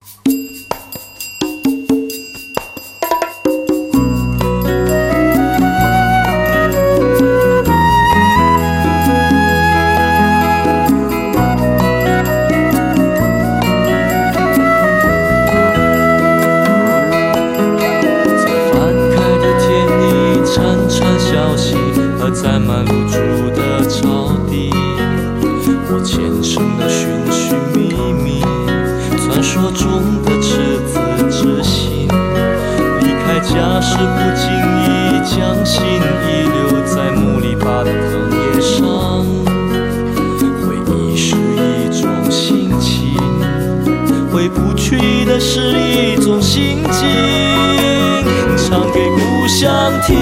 在满露珠的草地，我虔诚地寻寻觅觅传说中的赤子之心。离开家时不经意，将心遗留在木篱笆的藤叶上。回忆是一种心情，回不去的是一种心境，唱给故乡听。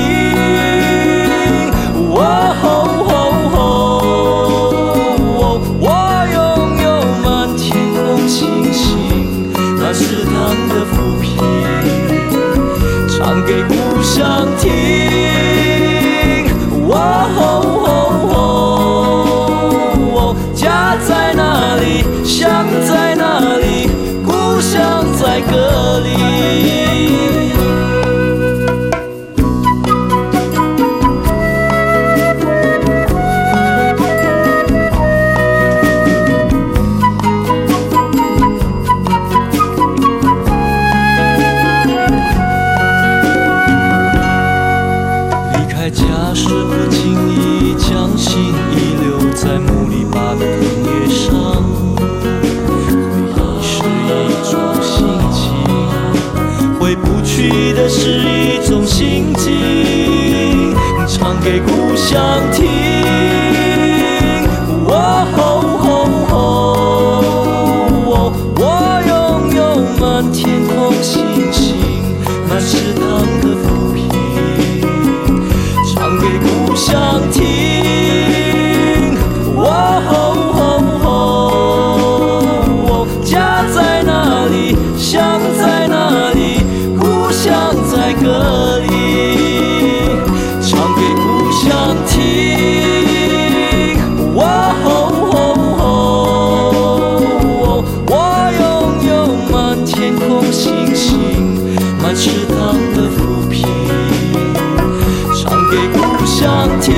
我拥有满天空星星，那是他的浮萍，唱给故乡听。家在哪里，乡在哪里，故乡在歌里。家是不经意，将心遗留在木篱笆的藤叶上。回忆是一种心情，回不去的是一种心境，唱给故乡听。我拥有满天空星星，满池塘的浮萍，唱给故乡听。家在哪里，乡在哪里，故乡在歌里，唱给故乡听。我拥有满天空星星，满池塘的浮萍，唱给故乡听。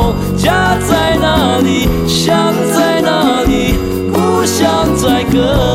家在哪里，乡在哪里，故乡在歌